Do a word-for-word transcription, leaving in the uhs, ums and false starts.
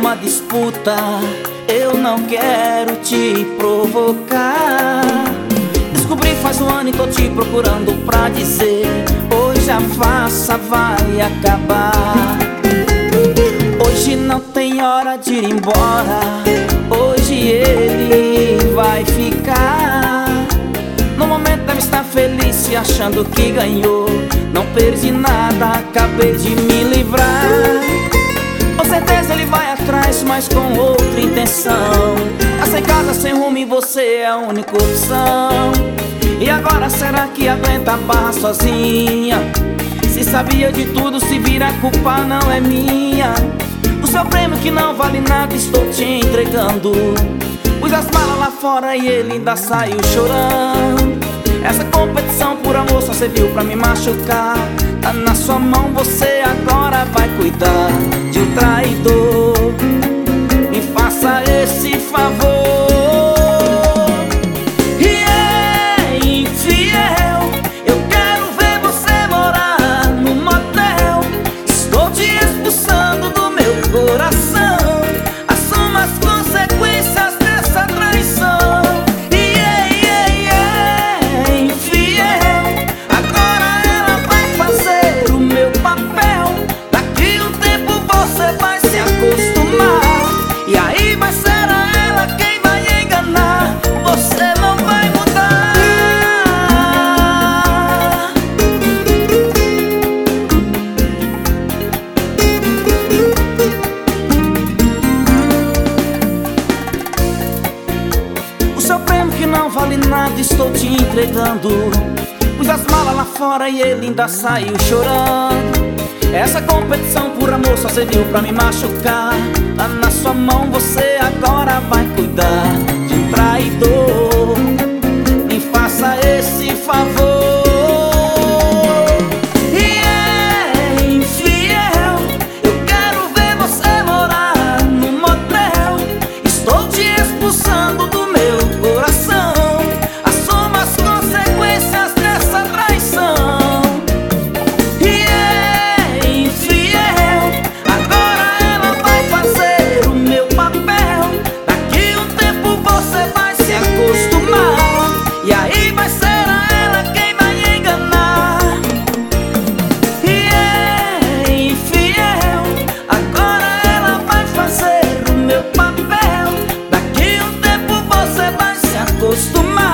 uma disputa, eu não quero te provocar. Descobri faz um ano e tô te procurando pra dizer: hoje a farsa vai acabar. Hoje não tem hora de ir embora, hoje ele vai ficar. No momento deve estar feliz se achando que ganhou. Não perdi nada, acabei de me livrar. Com certeza ele vai atrás, mas com outra intenção. Tá sem casa, sem rumo e você é a única opção. E agora será que aguenta a barra sozinha? Se sabia de tudo, se vira, a culpa não é minha. O seu prêmio que não vale nada estou te entregando. Pus as malas lá fora e ele ainda saiu chorando. Essa competição por amor só serviu pra me machucar. Tá na sua mão, você agora vai cuidar de um traidor. Me faça esse favor. E é infiel, eu quero ver você morar no motel. Estou te expulsando do meu coração. Assuma as consequências dessa traição. E é, é, é infiel, agora ela vai fazer o meu papel. Daqui um tempo você vai se acostumar, e aí vai ser ela quem vai enganar. Você não vai mudar. O seu prêmio que não vale nada estou te entregando. Pus as malas lá fora e ele ainda saiu chorando. Essa competição por amor só serviu pra me machucar. Tá na sua mão, você agora vai cuidar de um traidor. Me faça esse favor. E é infiel, eu quero ver você morar no motel. Estou te expulsando do meu coração. Assuma as consequências dessa traição. E é infiel, agora ela vai fazer o meu papel. Daqui um tempo você vai se acostumar, e aí vai ser ela quem vai enganar. E é infiel, agora ela vai fazer o meu papel. Daqui um tempo você vai se acostumar,